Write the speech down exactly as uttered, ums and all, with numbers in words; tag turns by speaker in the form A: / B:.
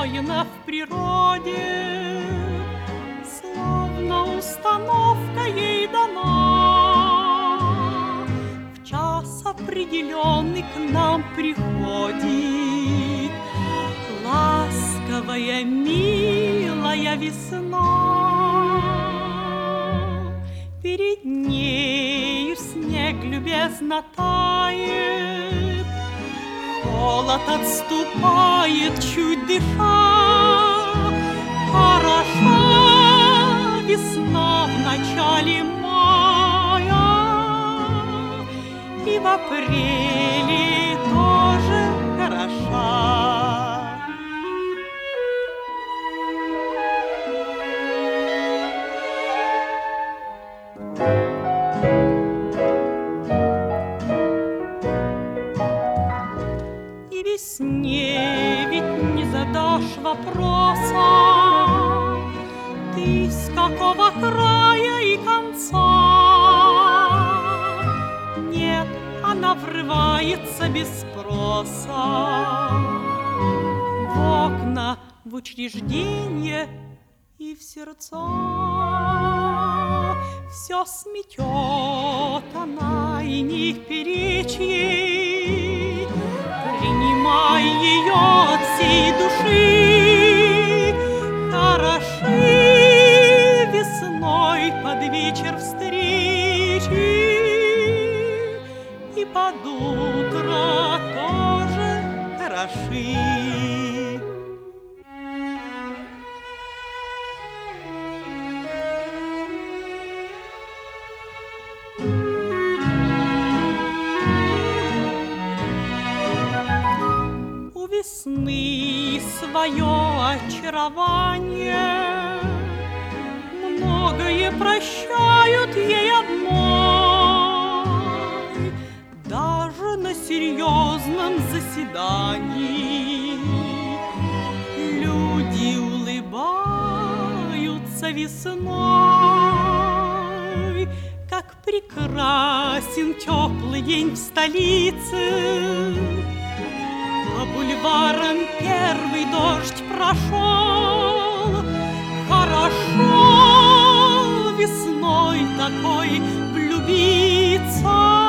A: устроена в природе, словно установка ей дана. В час определенный к нам приходит ласковая, милая весна. Перед нею снег любезно тает, холод отступает, чуть дыша. Хороша весна в начале мая, и в апреле тоже хороша. И весне ведь не задашь вопроса, ты с какого края и конца. Нет, она врывается без спроса в окна, в учреждения и в сердца. Все сметет она, и не перечь ей, принимай ее от всей души. Хороши весной под вечер встречи, и под утро тоже хороши. У весны свое очарование, многое прощают ей одной. Даже на серьезном заседании люди улыбаются весной. Как прекрасен теплый день в столице, по бульварам первый дождь прошел. Хорошо весной такой влюбиться.